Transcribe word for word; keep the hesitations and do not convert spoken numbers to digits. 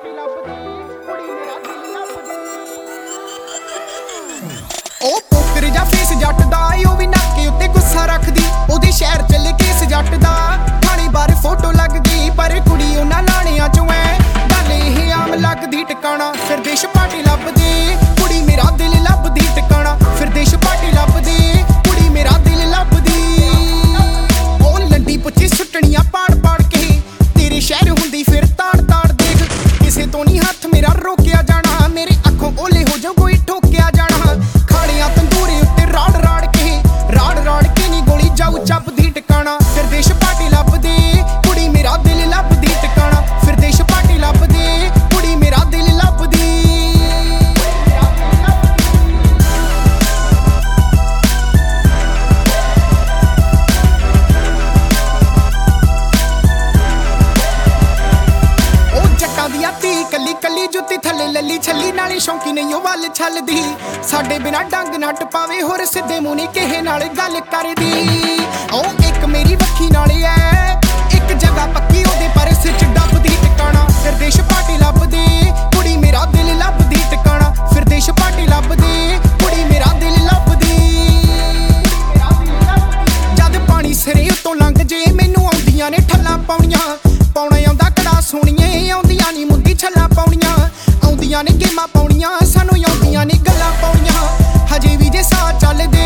ਪਾਟੀ ਲੱਭਦੀ ਕੁੜੀ ਮੇਰਾ ਦਿਲ ਲੱਭਦੀ। ਉਹ ਪੋਕਰ ਜਾਂ ਫੇਸ ਜੱਟ ਦਾ ਉਹ ਵੀ ਨੱਕੇ ਉੱਤੇ ਗੁੱਸਾ ਰੱਖਦੀ। ਉਹਦੇ ਸ਼ਹਿਰ ਚੱਲੇ ਕੇਸ ਜੱਟ ਦਾ ਥਾਣੇ ਬਾਰੇ ਫੋਟੋ ਲੱਗ ਗਈ ਪਰ ਕੁੜੀ ਉਹਨਾਂ ਲਾਣਿਆਂ ਚੋਂ ਐ ਗੱਲ ਇਹ ਆਮ ਲੱਗਦੀ ਟਿਕਾਣਾ। ਫਿਰ ਦੇਸ਼ ਪਾਟੀ ਲੱਭਦੀ ਕੁੜੀ ਮੇਰਾ ਦਿਲ ਲੱਭਦੀ ਟਿਕਾਣਾ। ਫਿਰ ਦੇਸ਼ ਪਾਟੀ ਲੱਭਦੀ ਕੁੜੀ ਮੇਰਾ ਦਿਲ ਲੱਭਦੀ। ਉਹ ਲੰਡੀ ਪੁੱਛੀ ਸੁੱਟਣੀਆਂ ਪਾੜ ਪਾੜ ਕੇ ਤੇਰੇ ਸ਼ਹਿਰ ਹੁੰਦੀ ਫਿਰ ਤਾੜ ਤਾੜ ਦੇਖ ਕਿਸੇ ਤੋਂ ਨਹੀਂ ਹੱਥ ਮੇਰਾ ਰੋਕਿਆ ਜਾਣਾ। ਮੇਰੇ ਅੱਖੋਂ ਓਲੇ ਹੋ ਜਾ ਕੋਈ ਠੋਕਿਆ ਜਾਣਾ। ਖਾੜਿਆਂ ਤੰਦੂਰੇ ਉੱਤੇ ਰਾੜ ਰਾੜ ਕੇ ਰਾੜ ਰਾੜ ਕੇ ਨੀ ਗੋਲੀ ਜਾਊ ਚੱਬਦੀ ਟਿਕਾਣਾ। ਫਿਰ ਦੇਸ਼ ਪਾਟੀ ਲੱਭਦੀ ਕੁੜੀ ਮੇਰਾ ਦਿਲ ਲੱਭਦੀ ਟਿਕਾਣਾ। ਫਿਰ ਦੇਸ਼ ਪਾਟੀ ਲੱਭਦੀ ਕੁੜੀ ਮੇਰਾ ਦਿਲ ਲੱਭਦੀ। ਉਹ ਜੱਟਾਂ ਦੀ ਧੀ ਕੱਲੀ ਕੱਲੀ ਜੁੱਤੀ ਥੱਲੇ ਲੱਲੀ ਛੱਲੀ ਨਾਲੇ ਸ਼ੌਂਕੀ ਨਹੀਂ ਉਹ ਵੱਲ ਛੱਲਦੀ। ਸਾਡੇ ਬਿਨਾ ਡੰਗ ਨਾ ਟਪਾਵੇ ਹੋਰ ਸਿੱਧੇ ਮੂੰਹ ਨੀ ਕਿਸੇ ਨਾਲ ਗੱਲ ਕਰਦੀ। ਉਹ ਇੱਕ ਮੇਰੀ ਵੱਖੀ ਨਾਲੇ ਐ ਇੱਕ ਜਗ੍ਹਾ ਪੱਕੀ ਉਹਦੇ ਪਰ ਸਿਰ ਚ ਡੱਬਦੀ ਟਿਕਾਣਾ। ਫਿਰ ਦੇਸ਼ ਪਾਟੀ ਲੱਭਦੀ ਕੁੜੀ ਮੇਰਾ ਦਿਲ ਲੱਭਦੀ ਟਿਕਾਣਾ। ਫਿਰ ਦੇਸ਼ ਪਾਟੀ ਲੱਭਦੀ ਕੁੜੀ ਮੇਰਾ ਦਿਲ ਲੱਭਦੀ। ਜਦ ਪਾਣੀ ਸਿਰੇ ਉੱਤੋਂ ਲੰਘ ਜੇ ਮੈਨੂੰ ਆਉਂਦੀਆਂ ਨੇ ਠੱਲਾਂ ਪਾਉਣੀਆਂ। ਪਾਉਣਾ ਆਉਂਦਾ ਕੜਾ ਸੋਹਣੀਏ ਆਉਂਦੀਆਂ ਨੀ ਮੁੰਦੀ ਛੱਲਾਂ ਪਾਉਣੀਆਂ। ਆਉਂਦੀਆਂ ਨੇ ਗੇਮਾਂ ਪਾਉਣੀਆਂ ਸਾਨੂੰ ਆਉਂਦੀਆਂ ਨੇ ਗੱਲਾਂ ਪਾਉਣੀਆਂ। ਹਜੇ ਵੀ ਜੇ ਸਾਹ ਚੱਲਦੇ